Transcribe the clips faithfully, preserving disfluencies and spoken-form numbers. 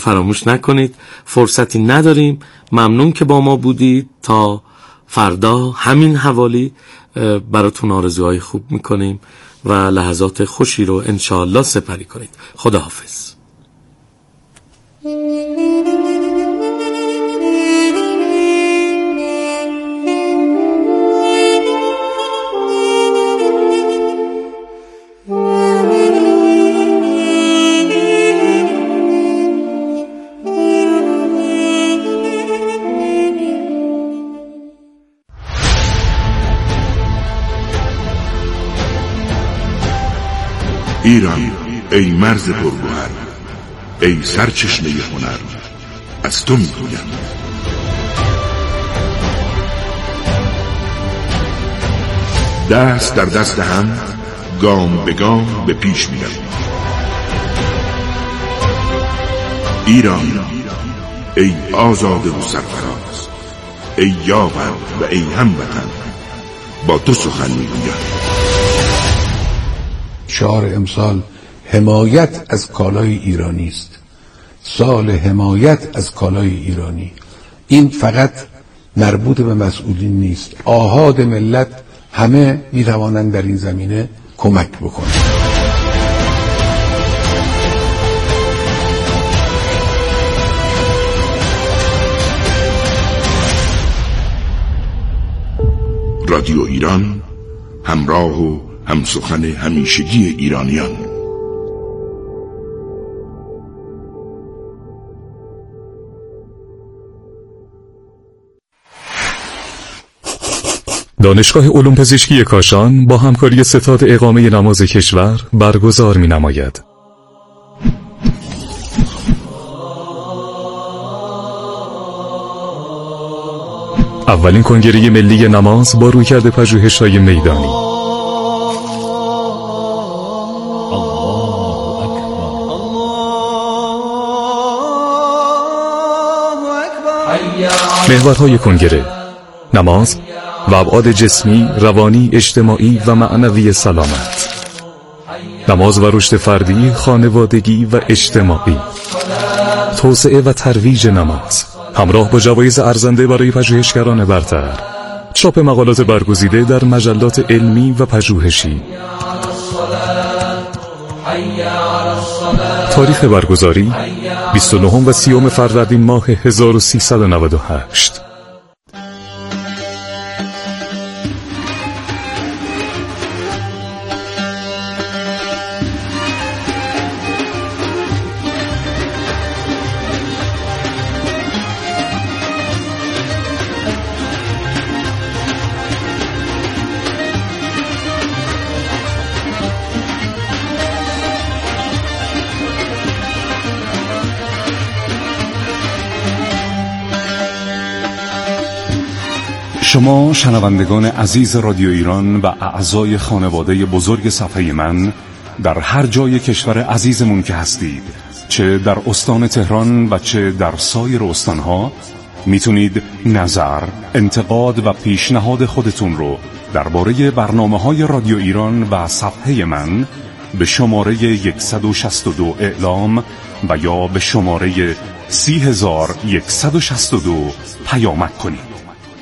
فراموش نکنید. فرصتی نداریم. ممنون که با ما بودید. تا فردا همین حوالی براتون آرزوهای خوب میکنیم و لحظات خوشی رو انشاءالله سپری کنید. خداحافظ. ایران ای مرز پرگوهر، ای سرچشمه هنر، از تو میگویم. دست در دست هم، گام به گام به پیش می‌رویم. ایران ای آزاده و سرفراز، ای یاور و ای هموطن، با تو سخن میگویم. شعار امسال حمایت از کالای ایرانی است. سال حمایت از کالای ایرانی. این فقط مربوط به مسئولین نیست. آحاد ملت همه میتوانند در این زمینه کمک بکنند. رادیو ایران، همراه و هم سخن همیشگی ایرانیان. دانشگاه علوم پزشکی کاشان با همکاری ستاد اقامه نماز کشور برگزار می نماید. اولین کنگره ملی نماز با رویکرد پژوهش‌های میدانی. محورهای کنگره: نماز و ابعاد جسمی، روانی، اجتماعی و معنوی سلامت. نماز و رشد فردی، خانوادگی و اجتماعی. توسعه و ترویج نماز همراه با جوایز ارزنده برای پژوهشگران برتر. چاپ مقالات برگزیده در مجلات علمی و پژوهشی. تاریخ برگزاری بیست و نه و سی فروردین ماه هزار و سیصد و نود و هشت. شما شنوندگان عزیز رادیو ایران و اعضای خانواده بزرگ صفحه من در هر جای کشور عزیزمون که هستید، چه در استان تهران و چه در سایر استانها، میتونید نظر، انتقاد و پیشنهاد خودتون رو درباره برنامه‌های رادیو ایران و صفحه من به شماره صد و شصت و دو اعلام و یا به شماره سی هزار و صد و شصت و دو پیامک کنید.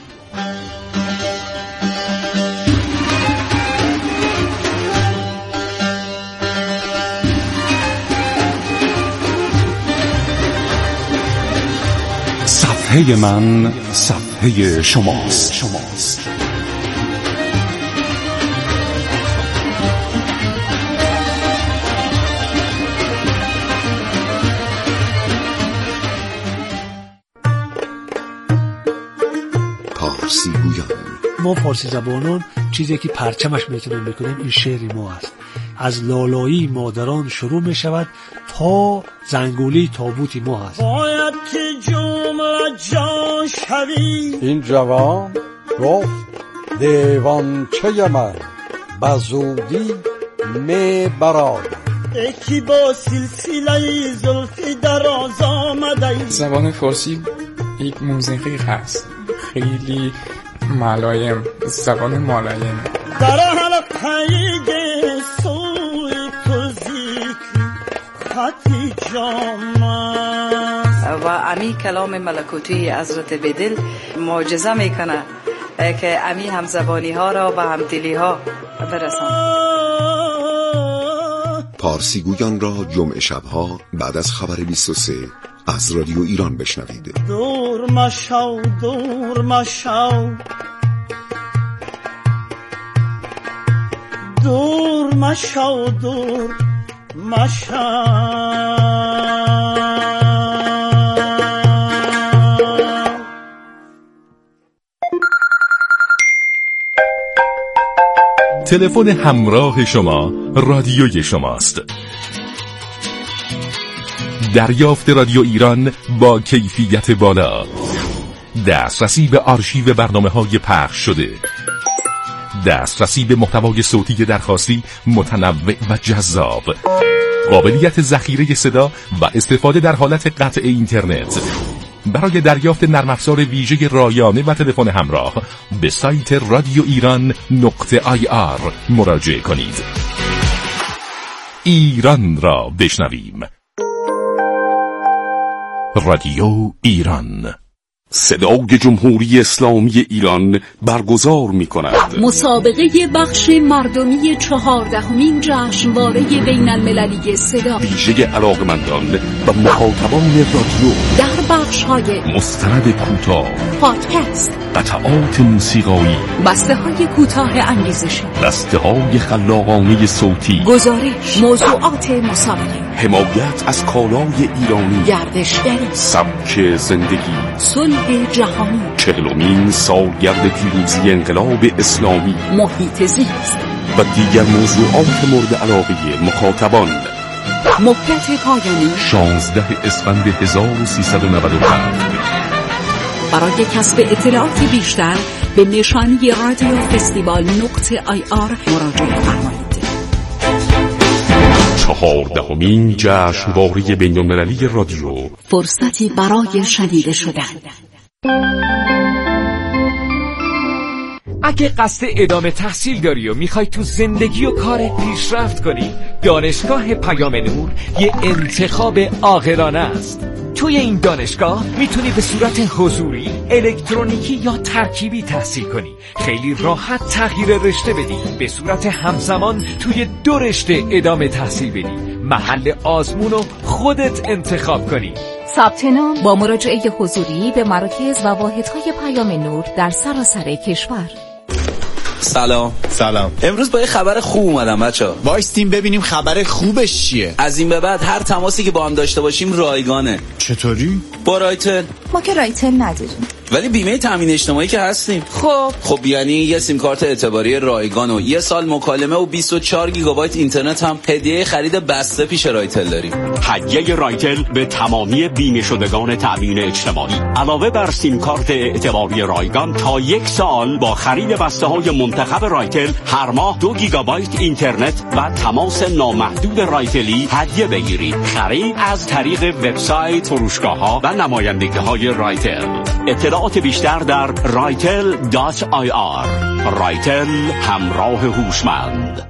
صفحه من صفحه شماست. شماست. پارسی گویان. ما فارسی زبانان چیزی که پرچمش میتونیم بکنیم این شعر ما است. از لالایی مادران شروع می شود تا زنگولی تابوتی ما هست. باید که جمله جان شوی. این جوان گفت دیوانچه من بزودی می براد. یکی با سلسله زلفی دراز آمده. زبان فارسی یک موسیقی هست خیلی ملایم، زبان ملایم. در حلقه سوی تو ذکر خطی جامن. و امی کلام ملکوتی حضرت بدل معجزه میکنه که امی همزبانی ها را و همدلی ها برساند. پارسی گویان را جمعه شبها بعد از خبر بیست و سه از رادیو ایران بشنوید. دور مشو دور مشو دور مشو دور مشو تلفن همراه شما رادیوی شماست. دریافت رادیو ایران با کیفیت بالا، دسترسی به آرشیو برنامه‌های پخش شده، دسترسی به محتوای صوتی درخواستی متنوع و جذاب، قابلیت ذخیره صدا و استفاده در حالت قطع اینترنت. برای دریافت نرم افزار ویژه رایانه و تلفن همراه به سایت رادیو ایران نقطه آی آر مراجعه کنید. ایران را بشنویم. رادیو ایران، صدای جمهوری اسلامی ایران برگزار می کند مسابقه بخش مردمی چهاردهمین جشنواره بین المللی صدا، ویژه علاقمندان و مخاطبان رادیو در بخش های مستند کوتاه، پادکست، قطعات موسیقایی، بسته های کوتاه انگیزشی، بسته های خلاقانه صوتی، گزارش، موضوعات مسابقه، حمایت از کالای ایرانی، گردشگری، سبک زندگی، صلح جهانی، چهلمین سالگرد پیروزی انقلاب اسلامی، محیط زیست و دیگر موضوعات مورد علاقه مخاطبان. مهلت پایانی شانزده اسفند هزار و سیصد و نود و پنج. برای کسب اطلاعات بیشتر به نشانی رادیو فستیوال نقطه آی آر مراجعه فرمایید. چهاردهمین جشنواره بین‌المللی رادیو، فرصتی برای شنیده شدن. اگه قصد ادامه تحصیل داری و میخوای تو زندگی و کارت پیشرفت کنی، دانشگاه پیام نور یه انتخاب عاقلانه است. توی این دانشگاه میتونی به صورت حضوری، الکترونیکی یا ترکیبی تحصیل کنی. خیلی راحت تغییر رشته بدی، به صورت همزمان توی دو رشته ادامه تحصیل بدی، محل آزمون رو خودت انتخاب کنی. ثبت نام با مراجعه حضوری به مراکز و واحدهای پیام نور در سراسر کشور. سلام. سلام. امروز با یه خبر خوب اومدم بچه‌ها. وایستیم ببینیم خبر خوبش چیه. از این به بعد هر تماسی که با هم داشته باشیم رایگانه. چطوری؟ با رایتل. ما که رایتل نداریم. ولی بیمه تامین اجتماعی که هستیم. خب خب یعنی یه سیم کارت اعتباری رایگان و یه سال مکالمه و بیست و چهار گیگابایت اینترنت هم هدیه خرید بسته پیش رایتل داریم. هدیه رایتل به تمامی بیمه شدگان تامین اجتماعی. علاوه بر سیم کارت اعتباری رایگان، تا یک سال با خرید بسته های منتخب رایتل هر ماه دو گیگابایت اینترنت و تماس نامحدود رایتلی هدیه بگیرید. خرید از طریق وبسایت، فروشگاه‌ها و نمایندگی‌های رایتل. اطلاعات بیشتر در رایتل دات آی آر. رایتل، همراه هوشمند.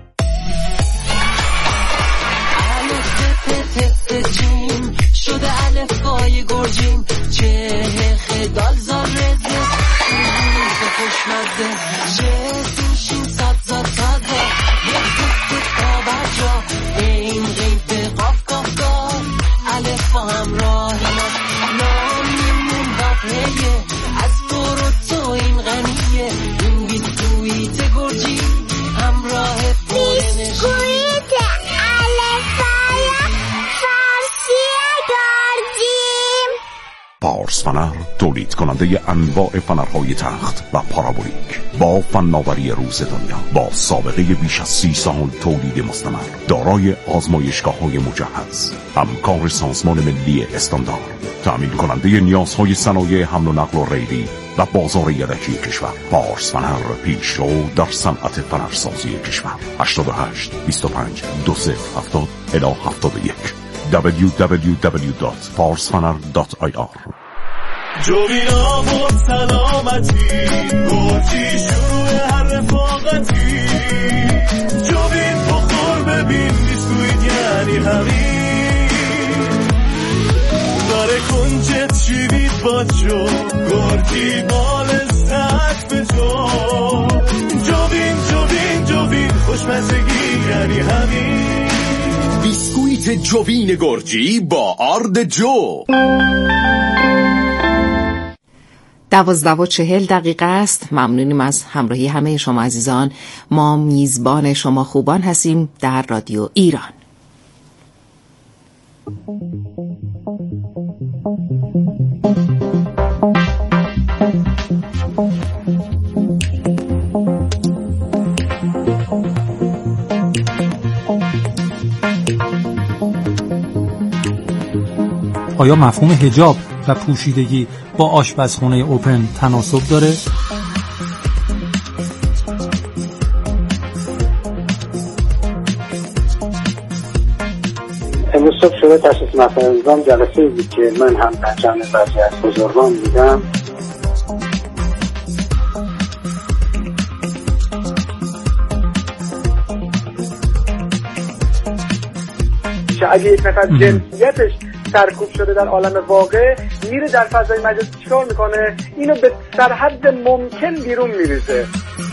شده الفبای گرجین، چه خدال زار رزه خوشمزه، جسیم شین ساد زاد تازه، یک تک تابر جا این غیب قاف قاف قاف، الف با همراه ما نامیم باقیه، از برو تو این غنیه، این بیسکویت گرجی همراه پرنشی. بیسکویت الفای فارسی گرجیم. پارس فنر، تولید کننده انواع فنرهای تخت و پارابولیک با فناوری روز دنیا، با سابقه بیش از سی سال تولید مستمر، دارای آزمایشگاه‌های مجهز، همکار سازمان ملی استاندارد، تأمین کننده نیازهای صنایع حمل و نقل و ریلی و بازار یدکی کشور. پارس فنر، پیشرو در صنعت فنرسازی کشور. هشت هشت بیست و پنج دو صفر هفتاد الی هفتاد و یک. دبلیو دبلیو دبلیو دات پارس فنر دات آی آر. جوینا بود سلامتی، گرچی شروع هر رفاقتی، جوین بخور ببین بیسکویت یعنی همین، داره کنچه محبت شو گرگی بال سقف جو جوین جوین جوین خوشمزگی یعنی همین بیسکویت جوین گرجی با آرد جو. دوازده و چهل دقیقه است. ممنونیم از همراهی همه شما عزیزان. ما میزبان شما خوبان هستیم در رادیو ایران. آیا مفهوم حجاب و پوشیدگی با آشپزخانه اوپن تناسب داره؟ امروز صبح شده تشخیص مسائل نظام جلسه بود که من هم در جمع بعضی از بزرگان بودم. که اگه یک نفر جنسیتش سرکوب شده در عالم واقع میره در فضای مجازی چیکار میکنه؟ اینو به سرحد ممکن بیرون میریزه.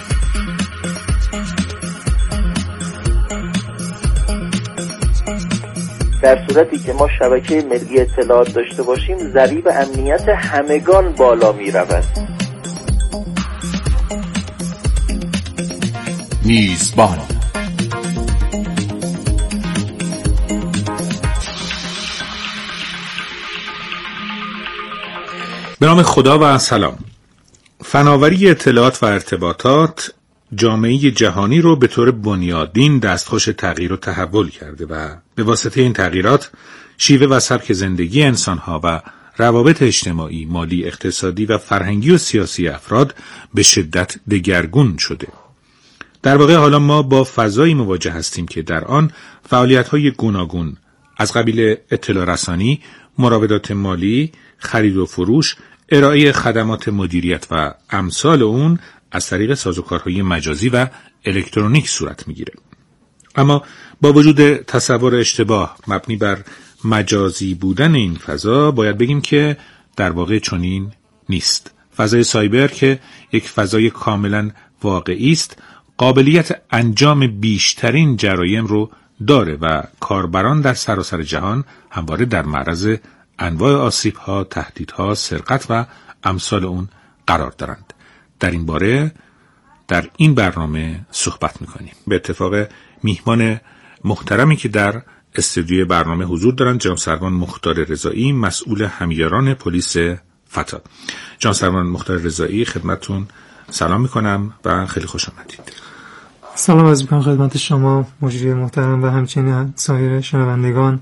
در صورتی که ما شبکه ملی اطلاعات داشته باشیم ضریب امنیت همگان بالا میرود. میزبان به نام خدا و سلام. فناوری اطلاعات و ارتباطات جامعه جهانی رو به طور بنیادین دستخوش تغییر و تحول کرده و به واسطه این تغییرات شیوه و سبک زندگی انسانها و روابط اجتماعی، مالی، اقتصادی و فرهنگی و سیاسی افراد به شدت دگرگون شده. در واقع حالا ما با فضایی مواجه هستیم که در آن فعالیت‌های گوناگون از قبیل اطلاع رسانی، مراودات مالی، خرید و فروش، ارائه خدمات مدیریت و امثال اون از طریق سازوکارهای مجازی و الکترونیک صورت میگیره. اما با وجود تصور اشتباه مبنی بر مجازی بودن این فضا، باید بگیم که در واقع چنین نیست. فضای سایبر که یک فضای کاملا واقعی است، قابلیت انجام بیشترین جرایم رو داره و کاربران در سراسر جهان همواره در معرض انواع آسیب‌ها، تهدیدها، سرقت و امثال اون قرار دارند. در این باره در این برنامه صحبت می‌کنیم. به اتفاق میهمان محترمی که در استودیوی برنامه حضور دارند، جناب سروان مختار رضایی، مسئول همیاران پلیس فتا. جناب سروان مختار رضایی، خدمتتون سلام می‌کنم و خیلی خوش آمدید. سلام عرض می‌کنم خدمت شما مجری محترم و همچنین سایر شنوندگان.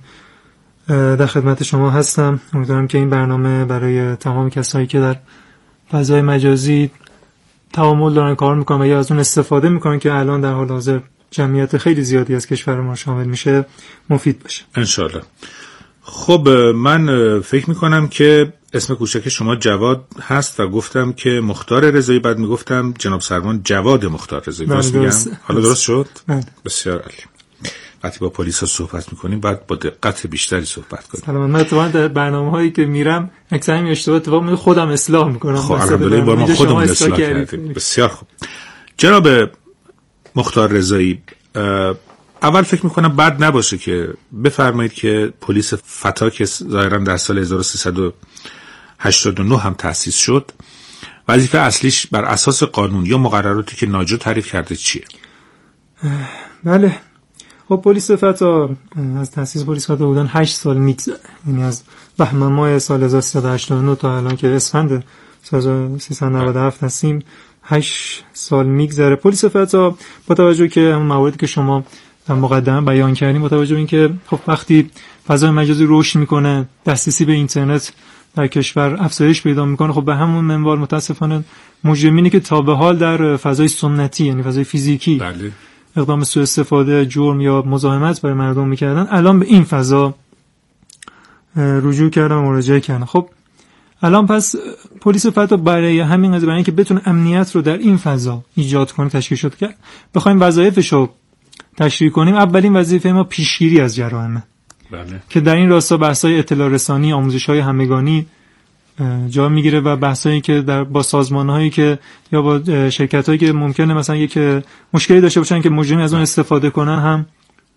در خدمت شما هستم. امیدوارم که این برنامه برای تمام کسایی که در فضای مجازی تعامل دارن، کار میکنن و یا از اون استفاده میکنن که الان در حال حاضر جمعیت خیلی زیادی از کشور ما شامل میشه مفید باشه انشالله. خب من فکر میکنم که اسم کوچک شما جواد هست و گفتم که مختار رضایی، بعد میگفتم جناب سروان جواد مختار رضایی. درست میگم؟ حالا درست شد؟ بله. بسیار عالی. وقتی با پلیس ها صحبت میکنیم باید با دقت بیشتری صحبت کنیم. سلام. من اتفاقا در برنامه هایی که میرم اکثر این اشتباه اتفاق میفته، خودم اصلاح میکنم. خب الحمدلله این بار ما خودمون اصلاح کردیم. بسیار خوب. جناب مختار رضایی، اول فکر میکنم بد نباشه که بفرمایید که پلیس فتا که ظاهرا در سال هزار و سیصد و هشتاد و نه هم تأسیس شد، وظیفه اصلیش بر اساس قانون یا مقرراتی که ناجو تعریف کرده چیه؟ بله. خب پلیس فتا از تأسیس پلیس فتا بودن هشت سال میگذره، یعنی از بهمن ماه سال هزار و سیصد و هشتاد و نه تا الان که اسفند سال هزار و سیصد و نود و هفت هستیم هشت سال میگذره. پلیس فتا با توجه که همون مواردی که شما در مقدمه بیان کردیم، با توجه به اینکه خب وقتی فضای مجازی رشد میکنه، دسترسی به اینترنت در کشور افزایش پیدا میکنه، خب به همون منوال متاسفانه مجرمینی که تا به حال در فضای سنتی یعنی فضای فیزیکی بله. اقدام سوء استفاده، جرم یا مزاحمت برای مردم میکردن، الان به این فضا رجوع کردن و مراجعه کردن. خب الان پس پلیس فتا برای همین قضیه، برای اینکه بتونه امنیت رو در این فضا ایجاد کنه تشکیل شد که بخوایم وظایفش رو تشریح کنیم. اولین وظیفه ما پیشگیری از جرائم، بله. که در این راستا بحث‌های اطلاع رسانی، آموزش‌های همگانی جا میگیره و بحثایی که در با سازمان‌هایی که یا با شرکت‌هایی که ممکنه مثلا یک مشکلی داشته باشن که مجرمین از اون استفاده کنن هم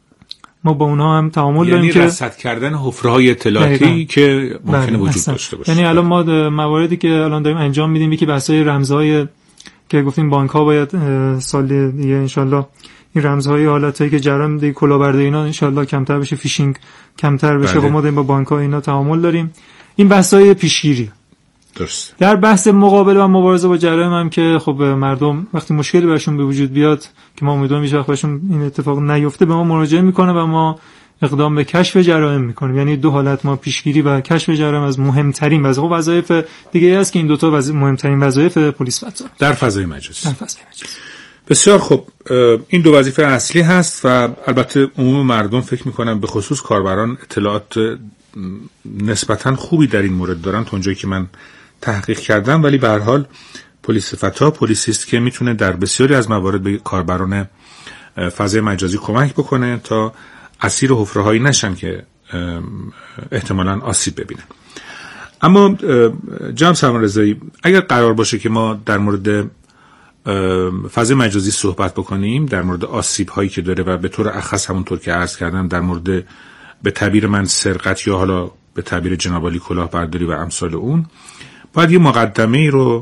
ما با اونها هم تعامل یعنی داریم که رصد کردن حفره‌های اطلاعاتی دقیقا. که ممکنه بله، وجود اصلا. داشته باشه. یعنی الان ما مواردی که الان داریم انجام میدیم یکی بحث‌های رمزهای که گفتیم بانک‌ها باید سال دیگه انشالله این رمزهای حالتایی که جرم دی کلاهبرداری اینا انشالله کمتر بشه، فیشینگ کمتر بشه. بله. خب ما داریم با بانک‌ها اینا تعامل داریم. این بحث‌های پیشگیری. درست. در بحث مقابله و مبارزه با جرایم هم که خب مردم وقتی مشکلی براشون به وجود بیاد که ما امیدواریم هیچ وقت براشون این اتفاق نیفته به ما مراجعه میکنه و ما اقدام به کشف جرایم میکنیم. یعنی دو حالت ما پیشگیری و کشف جرایم از مهمترین وظایف خب وظایف دیگه است که این دو تا وز... مهمترین وظایف پلیس فضا در فضای مجازی. در فضای مجازی. بسیار خوب، این دو وظیفه اصلی هست و البته عموم مردم فکر میکنن به خصوص کاربران اطلاعات نسبتاً خوبی در این مورد دارن تا اونجایی که من تحقیق کردم، ولی به هر حال پلیس فتا پلیسی است که میتونه در بسیاری از موارد به کاربران فضای مجازی کمک بکنه تا اسیر حفره‌هایی نشن که احتمالاً آسیب ببینن. اما جناب سرمرزایی، اگر قرار باشه که ما در مورد فضای مجازی صحبت بکنیم، در مورد آسیب هایی که داره و به طور اخص همونطور که عرض کردم در مورد به تعبیر من سرقت یا حالا به تعبیر جناب عالی کلاهبرداری و امثال اون، باید یه مقدمه ای رو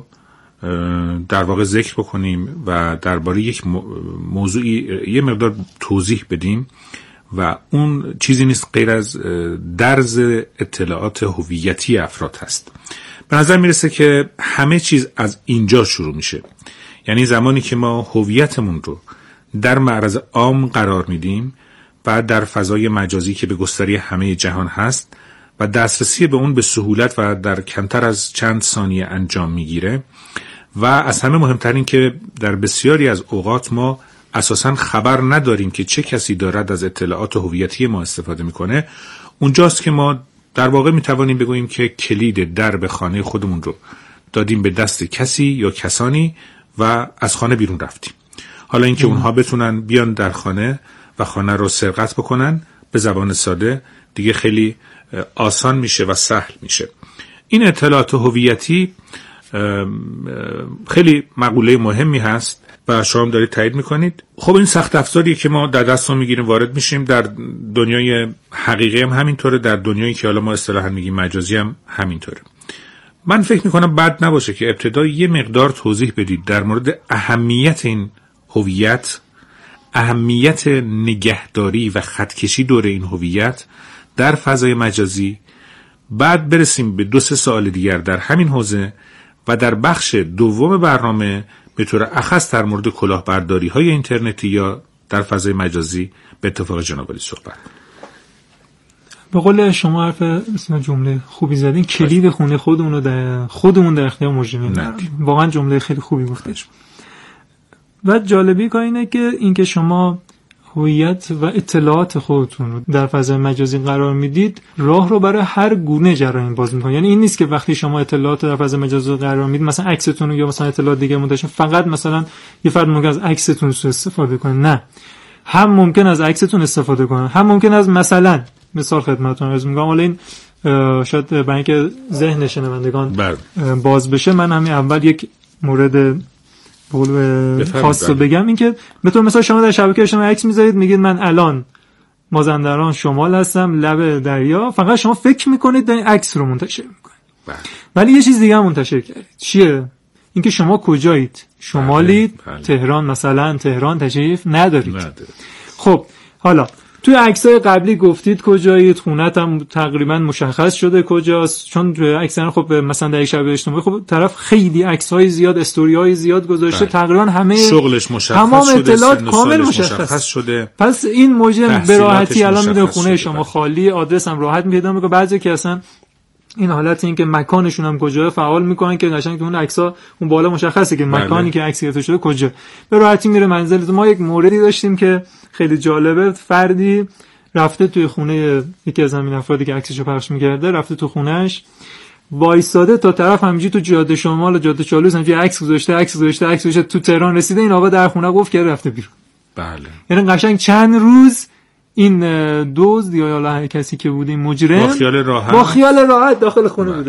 در واقع ذکر بکنیم و درباره یک موضوعی یه مقدار توضیح بدیم و اون چیزی نیست غیر از درز اطلاعات هویتی افراد هست. به نظر میرسه که همه چیز از اینجا شروع میشه. یعنی زمانی که ما هویتمون رو در معرض عام قرار میدیم و در فضای مجازی که به گستری همه جهان هست و دسترسی به اون به سهولت و در کمتر از چند ثانیه انجام میگیره و از همه مهمترین که در بسیاری از اوقات ما اساساً خبر نداریم که چه کسی دارد از اطلاعات هویتی ما استفاده میکنه، اونجاست که ما در واقع میتوانیم بگوییم که کلید درب خانه خودمون رو دادیم به دست کسی یا کسانی و از خانه بیرون رفتیم. حالا اینکه اونها بتونن بیان در خانه و خانه رو سرقت بکنن، به زبان ساده دیگه خیلی آسان میشه و سهل میشه. این اطلاعات هویتی خیلی مقوله مهمی هست و شما هم دارید تایید میکنید. خب این سخت افزاریه که ما در دستمون میگیریم وارد میشیم. در دنیای حقیقی هم همینطوره، در دنیایی که حالا ما اصطلاحاً میگیم مجازی هم همینطوره. من فکر میکنم بد نباشه که ابتدا یه مقدار توضیح بدید در مورد اهمیت این هویت، اهمیت نگهداری و خطکشی دور این هویت در فضای مجازی. بعد برسیم به دو سه سوال دیگر در همین حوزه و در بخش دوم برنامه به طور اخص در مورد کلاهبرداری های اینترنتی یا در فضای مجازی به اتفاق جناب عالی صحبت. به قول شما حرف اسم جمله خوبی زدین، کلید خونه خودمون رو در خودمون در اختیار مجرمین داریم. واقعا جمله خیلی خوبی گفتید. و جالبی که اینه که اینکه شما هویت و اطلاعات خودتون رو در فضای مجازی قرار میدید، راه رو برای هر گونه جرایم باز می‌کنه. یعنی این نیست که وقتی شما اطلاعات در فضای مجازی قرار میدید، مثلا عکستون یا مثلا اطلاعات دیگه منتشر، فقط مثلا یه فرد ممکن از عکستون سوء استفاده کنه. نه، هم ممکن از عکستون استفاده کنه، هم ممکن از مثلا مثال خدمتتون عرض می‌کنم، حالا این شاید برای اینکه ذهن شنوندگان باز بشه، من همین اول یک مورد بقول خاص رو بگم. این که به طور مثلا شما در شبکه شما عکس میذارید، میگید من الان مازندران شمال هستم، لب دریا، فقط شما فکر میکنید این عکس رو منتشر میکنید، ولی یه چیز دیگه هم منتشر کردید. چیه؟ اینکه شما کجایید؟ شمالید، بله، بله. تهران مثلا، تهران تشریف ندارید. نداره. خب حالا توی عکسای قبلی گفتید کجایید، خونت هم تقریبا مشخص شده کجاست، چون توی عکسن خب مثلا در یک شبکه اجتماعی خب طرف خیلی عکس‌های زیاد، استوری‌های زیاد گذاشته، بله. تقریبا همه شغلش مشخص تمام شده، اطلاعات کامل مشخص. مشخص شده. پس این مجرم به راحتی الان میدونه خونه شما خالی، آدرس هم راحت پیدا میکنه. بعضی که اصلا این حالت این که مکانشون هم کجاست فعال میکنن که قشنگ اون عکس‌ها اون بالا مشخصه که مکانی بله. که عکس گرفته شده کجا، به راحتی میره منزل. ما یک موردی داشتیم که خیلی جالبه، فردی رفته توی خونه یکی از همین افرادی که عکسشو پخش می‌کرده، رفته تو خونه‌اش وایساده تا طرف همینجوری تو جاده شمال و جاده چالوس همینجوری عکس گذاشته عکس گذاشته عکس گذاشته، تو تهران رسیده، این آقا در خونه گفت که رفته بیرون. بله. یعنی قشنگ چند روز این دزد یا حالا کسی که بود این مجرم با خیال راحت با خیال راحت داخل خونه بله. بوده.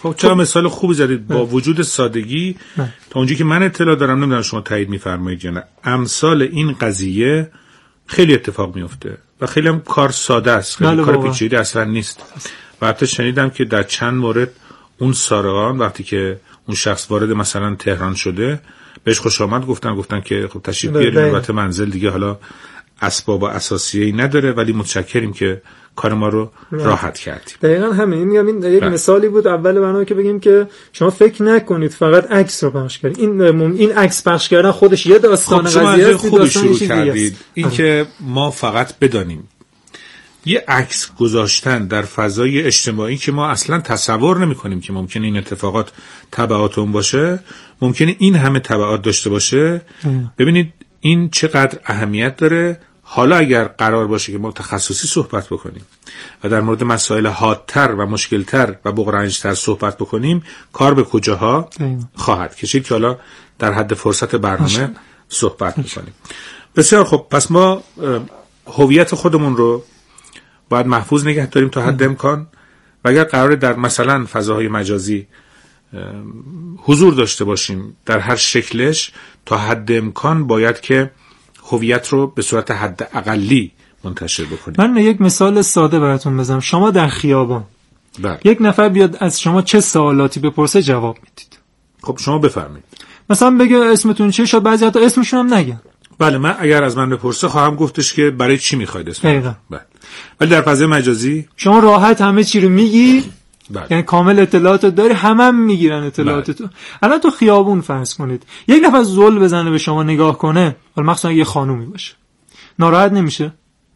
خب چرا مثال خوبی زدید با وجود سادگی تا اونجایی که من اطلاع دارم، نمیدونم شما تایید می‌فرمایید یا نه، امثال این قضیه خیلی اتفاق میفته و خیلی هم کار ساده است، خیلی کار پیچیده اصلا نیست. و حتی شنیدم که در چند مورد اون سارقان وقتی که اون شخص وارد مثلا تهران شده بهش خوش آمد گفتن گفتن که خب تشریف بیارید البته منزل دیگه حالا اسباب و اساسیه‌ای نداره ولی متشکریم که کار ما رو راحت کردیم. دقیقاً همین. میگم این یک مثالی بود اول برنامه که بگیم که شما فکر نکنید فقط عکس رو پخش کنید. این این عکس پخش کردن خودش یه داستان خب قضیه است. خوب شروع کردید. این که ما فقط بدانیم یه عکس گذاشتن در فضای اجتماعی که ما اصلا تصور نمی‌کنیم که ممکنه این اتفاقات تبعات اون باشه، ممکنه این همه تبعات داشته باشه. ببینید این چقدر اهمیت داره. حالا اگر قرار باشه که ما تخصصی صحبت بکنیم و در مورد مسائل حادتر و مشکلتر و بغرنجتر صحبت بکنیم، کار به کجاها خواهد کشید که حالا در حد فرصت برنامه صحبت می‌کنیم. بسیار خب، پس ما هویت خودمون رو باید محفوظ نگه داریم تا حد امکان و اگر قراره در مثلا فضاهای مجازی حضور داشته باشیم در هر شکلش، تا حد امکان باید که هویت رو به صورت حد اقلی منتشر بکنیم. من یک مثال ساده براتون بزنم. شما در خیابان بله. یک نفر بیاد از شما چه سوالاتی بپرسه جواب میدید. خب شما بفرمایید. مثلا بگه اسمتون چیه، شاید بعضی حتی اسمشون هم نگن. بله، من اگر از من بپرسه خواهم گفتش که برای چی میخواید اسم. دقیقاً. بله. ولی در فضای مجازی شما راحت همه چی رو میگی. بله. یعنی کامل اطلاعات داری، همه هم میگیرن اطلاعات تو. الان تو خیابون فرض کنید یک نفر زل بزنه به شما نگاه کنه، حالا مخصوصا یه خانومی باشه، ناراحت نمیشه؟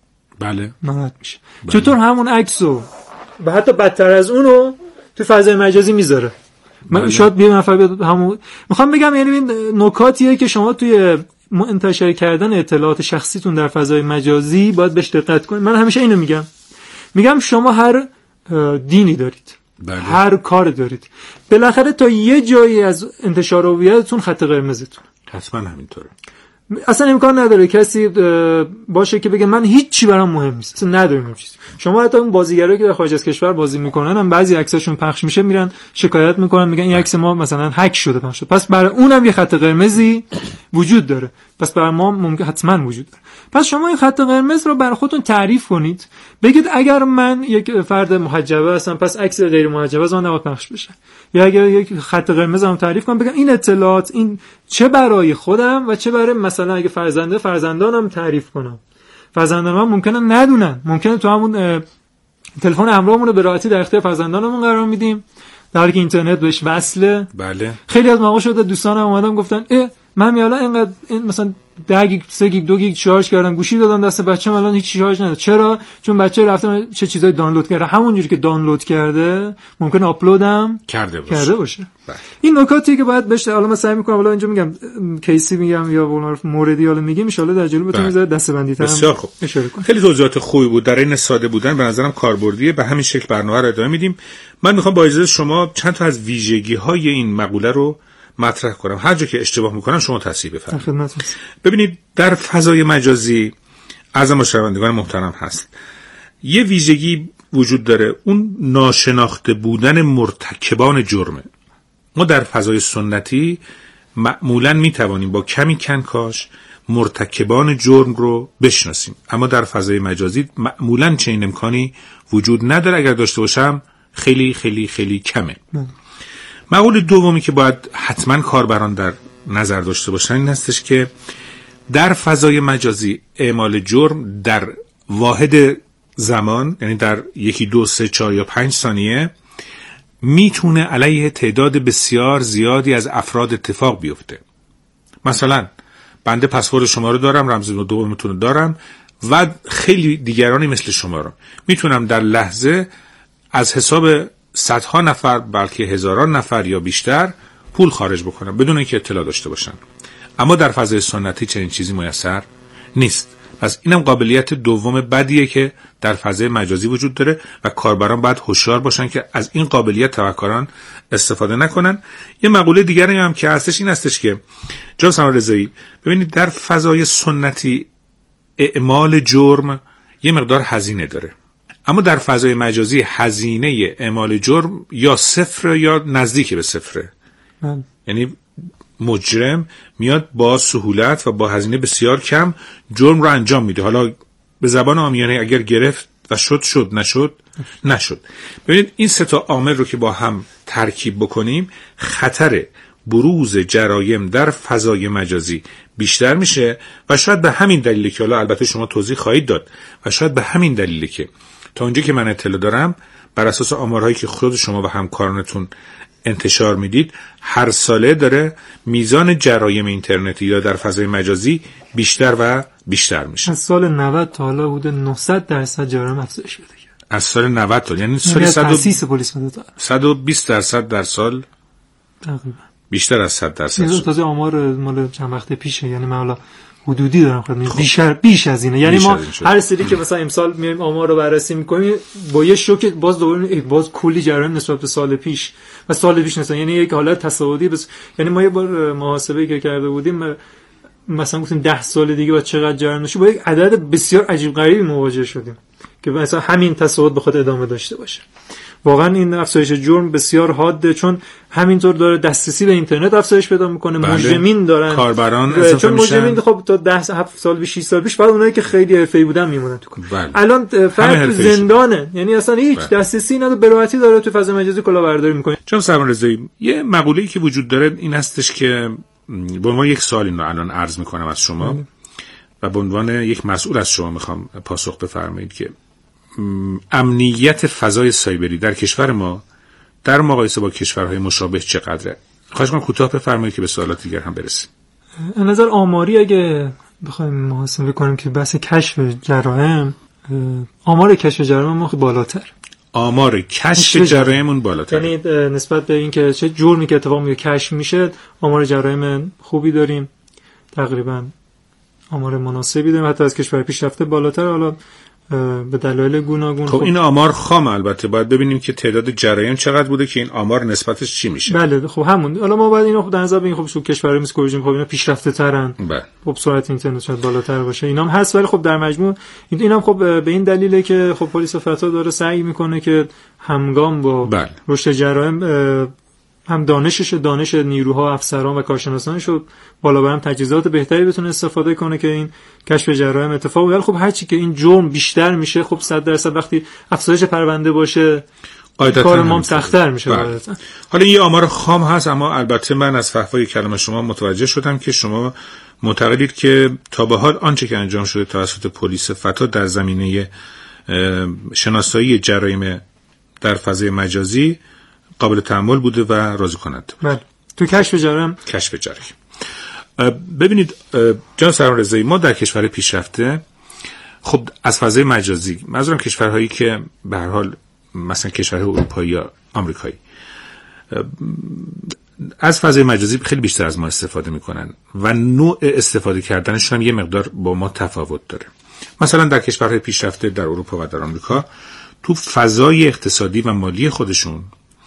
بله ناراحت میشه. بله. چطور همون عکسو و حتی بدتر از اونو تو فضای مجازی میذاره؟ بله. شاید یه نفر بیاد همون. میخوام بگم یعنی این نکاتیه که شما توی منتشر کردن اطلاعات شخصیتون در فضای مجازی باید بهش دقت کنید. من همیشه اینو میگم میگم شما هر دینی دارید، بله. هر کار دارید، بالاخره تا یه جایی از انتشار هویتتون خط قرمزتون. حتما همینطوره. اصلا امکان نداره کسی باشه که بگه من هیچی برام مهم نیست. اصلا نداریم این چیز. شما حتی اون بازیگرایی که در خارج از کشور بازی میکنن هم بعضی عکساشون پخش میشه میرن شکایت میکنن، میگن این عکس ما مثلا هک شده پخش شده. پس برای اونم یه خط قرمزی وجود داره. پس برای ما ممکن حتما وجود داره. پس شما این خط قرمز رو برای خودتون تعریف کنید. بگید اگر من یک فرد محجبه هستم پس عکس غیر محجبه از من نباید پخش بشه. یا اگر یک خط قرمز هم تعریف کنم بگم این اطلاعات این چه برای خودم و چه برای مثلا اگه فرزنده فرزندانم تعریف کنم. فرزندانم ممکنه ندونن، ممکنه تو همون تلفن همراهمون رو به راحتی در اختیار فرزندانمون قرار میدیم در حالی که اینترنت بهش وصله. بله. خیلی از مواقع شده دوستانم اومدن گفتن اه من میالا اینقدر این مثلا ده گیگ سه گیگ دو گیگ شارژ کردم گوشی دادم دست بچه‌م الان هیچ شارژ نداره. چرا؟ چون بچه رفته چه چیزایی دانلود کرده، همونجوری که دانلود کرده ممکنه آپلودم کرده باشه. کرده باشه. بله. این نکاتی که باید بهش حالا من سعی می‌کنم حالا اینجا میگم کیسی میگم یا اون موردی حالا میگیم ان شاءالله در جلو بتونیم بله. دسته‌بندی تر بسیار خوب. خیلی توضیحات خوبی بود. در این ساده بودن به نظرم کاربردیه. به همین شکل برنامه رو ادامه میدیم. من میخوام با اجازه شما چند تا از ویژگی‌های این مقوله رو مطرح کنم. هر جا که اشتباه میکنم شما تصحیح بفرمایید. ببینید در فضای مجازی از مشاهدگان محترم هست یه ویژگی وجود داره، اون ناشناخته بودن مرتکبان جرمه. ما در فضای سنتی معمولاً میتوانیم با کمی کنکاش مرتکبان جرم رو بشناسیم، اما در فضای مجازی معمولاً چنین امکانی وجود نداره. اگر داشته باشم خیلی خیلی خیلی کمه. مقوله دومی که باید حتما کاربران در نظر داشته باشن این هستش که در فضای مجازی اعمال جرم در واحد زمان، یعنی در یکی دو سه چهار یا پنج ثانیه، میتونه علیه تعداد بسیار زیادی از افراد اتفاق بیفته. مثلا بنده پسورد شما رو دارم، رمز دومتون رو دارم و خیلی دیگرانی مثل شما رو میتونم در لحظه از حساب صدها نفر بلکه هزاران نفر یا بیشتر پول خارج بکنم بدون اینکه اطلاع داشته باشن. اما در فضای سنتی چنین چیزی میسر نیست. پس اینم قابلیت دوم بدیه که در فضای مجازی وجود داره و کاربران باید هوشیار باشن که از این قابلیت تبهکاران استفاده نکنن. یه مقوله دیگری هم که هستش این هستش که جناب سلمان رضایی ببینید در فضای سنتی اعمال جرم یه مقدار هزینه داره، اما در فضای مجازی هزینه اعمال جرم یا صفر یا نزدیک به صفره. من. یعنی مجرم میاد با سهولت و با هزینه بسیار کم جرم رو انجام میده. حالا به زبان عامیانه اگر گرفت و شد شد، نشد نشد. ببینید این سه تا عامل رو که با هم ترکیب بکنیم خطر بروز جرایم در فضای مجازی بیشتر میشه و شاید به همین دلیله که حالا البته شما توضیح خواهید داد و شاید به همین دلیله که تا اونجا که من اطلاع دارم بر اساس آمارهایی که خود شما و همکارانتون انتشار میدید هر ساله داره میزان جرایم اینترنتی یا در فضای مجازی بیشتر و بیشتر میشه. از سال نود تا حالا حدود نهصد درصد جرایم افزایش پیدا کرد. از سال نود تا یعنی سال تأسیس پلیس صد و بیست درصد در سال تقریبا بیشتر از صد درصد. این تازه آمار مال چند وقت پیشه، یعنی من حالا حدودی دارم خودم بیشتر بیش از اینه. یعنی ما هر سری که مثلا امسال میایم آمار رو بررسی میکنیم با یه شوک باز دوباره باز کلی جرایم نسبت به سال پیش و سال پیش مثلا یعنی یک حالت تصاعدی بس. یعنی ما یه بار محاسبه که کرده بودیم مثلا گفتیم ده سال دیگه با چقدر جرایم نشه با یک عدد بسیار عجیب غریبی مواجه شدیم که مثلا همین تصاعد بخواد ادامه داشته باشه. واقعا این افزایش جرم بسیار حاده، چون همینطور داره دسترسی به اینترنت افزایش پیدا میکنه. بله. مجرمین دارن کاربران اضافه چون مجرمین خب تا ده هفت سال بیش شش سال پیش بعد اونایی که خیلی حرفه‌ای بودن میمونن تو کار. بله. الان فرد زندانه، یعنی اصلا هیچ بله. دسترسی نداره، به راحتی داره تو فضای مجازی کلاهبرداری میکنه. چون سرمان رضایی یه مقوله‌ای که وجود داره این هستش که به عنوان یک سوال این رو الان عرض میکنم از شما بله. و به عنوان یک مسئول از شما میخوام پاسخ بفرمایید که امنیت فضای سایبری در کشور ما در مقایسه با کشورهای مشابه چقدره؟ خواهش کنم کوتاه بفرمایید که به سوالات دیگر هم برسیم. از نظر آماری اگه بخوایم محاسبه کنیم که بحث کشف جرایم، آمار کشف جرایم ما خیلی بالاتر. آمار کشف جرایمون بالاتر. یعنی نسبت به اینکه چه جرمی که اتفاق میفته کشف میشه، آمار جرایم خوبی داریم. تقریبا آمار مناسبی داریم، حتی از کشور پیشرفته بالاتر. حالا به دلایل گوناگون. خب این آمار خام، البته باید ببینیم که تعداد جرایم چقدر بوده که این آمار نسبتش چی میشه. بله خب همون. حالا ما باید اینو خب در نظر بگیریم. خب تو کشورهای مثل کره خب اینا پیشرفته ترن. بله. خب سرعت اینترنت شاید بالاتر باشه. اینام هست، ولی خب در مجموع اینام خب به این دلیله که خب پلیس فتا داره سعی میکنه که همگام با بله. رشد جرایم هم دانشش دانش نیروها، افسران و کارشناسانش رو بالا برم، تجهیزات بهتری بتونه استفاده کنه که این کشف جرایم اتفاق بیفته. خب هرچی که این جرم بیشتر میشه، خب صد درصد وقتی افزایش پرونده باشه کار ما سخت‌تر میشه. حالا یه آمار خام هست، اما البته من از فحوای کلام شما متوجه شدم که شما معتقدید که تا به حال آنچه که انجام شده توسط پلیس فتا در زمینه شناسایی جرایم در فضای مجازی قابل تأمل بوده و راضی کننده. بله. تو کشف جرایم کشف جرایم ببینید جناب سرمان رضایی، ما در کشور پیشرفته خب از فضای مجازی، منظورم کشورهایی که به هر حال مثلا کشورهای اروپایی یا آمریکایی از فضای مجازی خیلی بیشتر از ما استفاده میکنن و نوع استفاده کردنشون هم یه مقدار با ما تفاوت داره. مثلا در کشورهای پیشرفته در اروپا و در آمریکا تو فضای اقتصادی و مالی خودشون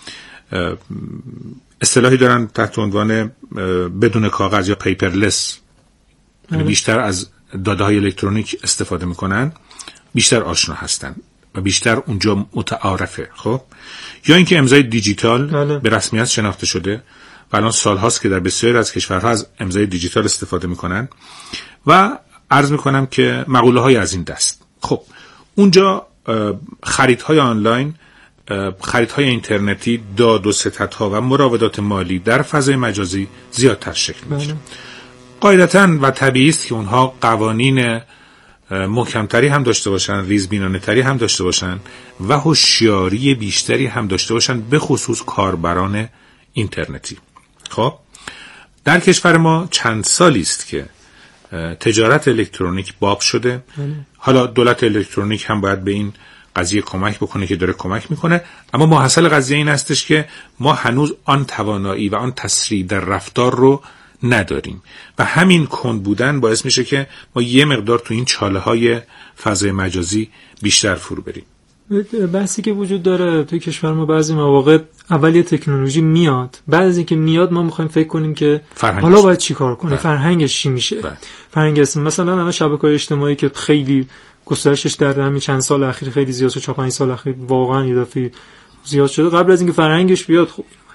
اصطلاحی دارن تحت عنوان بدون کاغذ یا پیپرلس، یعنی بیشتر از داده های الکترونیک استفاده میکنن، بیشتر آشنا هستن و بیشتر اونجا متعارفه. خب یا اینکه امضای دیجیتال بله. به رسمیت شناخته شده و الان سال هاست که در بسیاری از کشورها از امضای دیجیتال استفاده میکنن و عرض میکنم که مقوله های از این دست. خب اونجا خریدهای آنلاین، خریدهای اینترنتی، داد و ستدها و مراودات مالی در فضای مجازی زیادتر شکل میگیره. قاعدتاً و طبیعی است که اونها قوانین محکمتری هم داشته باشن، ریزبینانه تری هم داشته باشن و هوشیاری بیشتری هم داشته باشن، به خصوص کاربران اینترنتی. خب در کشور ما چند سالی است که تجارت الکترونیک باب شده. حالا دولت الکترونیک هم باید به این قضیه کمک بکنه که داره کمک میکنه، اما محصل قضیه این هستش که ما هنوز آن توانایی و آن تسریع در رفتار رو نداریم و همین کند بودن باعث میشه که ما یه مقدار تو این چاله های فضای مجازی بیشتر فرو بریم. بحثی که وجود داره توی کشور ما بعضی مواقع اول یه تکنولوژی میاد، بعد از اینکه میاد ما میخوایم فکر کنیم که حالا باید چی کار کنیم، فرهنگش چی میشه. فرهنگ اسم مثلا الان شبکه‌های اجتماعی که خیلی گسترشش در همین چند سال اخیر خیلی زیاد شد، چهار پنج سال اخیر واقعا یه دفعه زیاد شده. قبل از اینکه فرهنگش بیاد خب